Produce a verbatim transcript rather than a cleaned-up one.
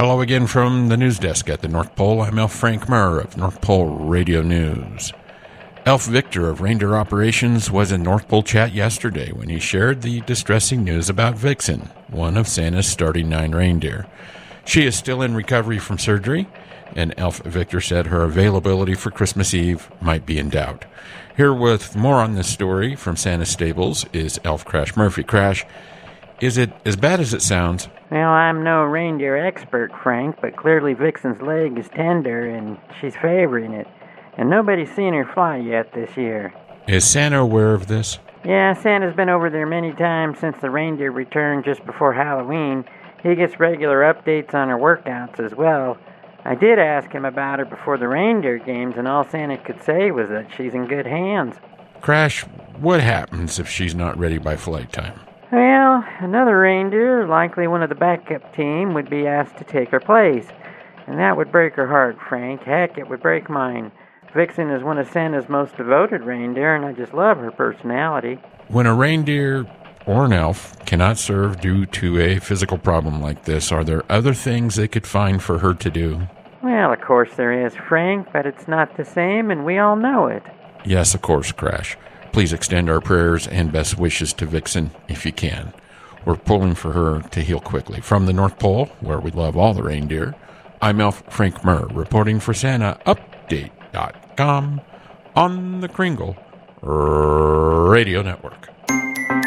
Hello again from the news desk at the North Pole. I'm Elf Frank Murr of North Pole Radio News. Elf Victor of Reindeer Operations was in North Pole chat yesterday when he shared the distressing news about Vixen, one of Santa's starting nine reindeer. She is still in recovery from surgery, and Elf Victor said her availability for Christmas Eve might be in doubt. Here with more on this story from Santa's stables is Elf Crash Murphy. Crash, is it as bad as it sounds? Well, I'm no reindeer expert, Frank, but clearly Vixen's leg is tender and she's favoring it. And nobody's seen her fly yet this year. Is Santa aware of this? Yeah, Santa's been over there many times since the reindeer returned just before Halloween. He gets regular updates on her workouts as well. I did ask him about her before the reindeer games, and all Santa could say was that she's in good hands. Crash, what happens if she's not ready by flight time? Well, another reindeer, likely one of the backup team, would be asked to take her place. And that would break her heart, Frank. Heck, it would break mine. Vixen is one of Santa's most devoted reindeer, and I just love her personality. When a reindeer or an elf cannot serve due to a physical problem like this, are there other things they could find for her to do? Well, of course there is, Frank, but it's not the same, and we all know it. Yes, of course, Crash. Please extend our prayers and best wishes to Vixen if you can. We're pulling for her to heal quickly. From the North Pole, where we love all the reindeer, I'm Elf Frank Murr, reporting for Santa Update dot com on the Kringle Radio Network.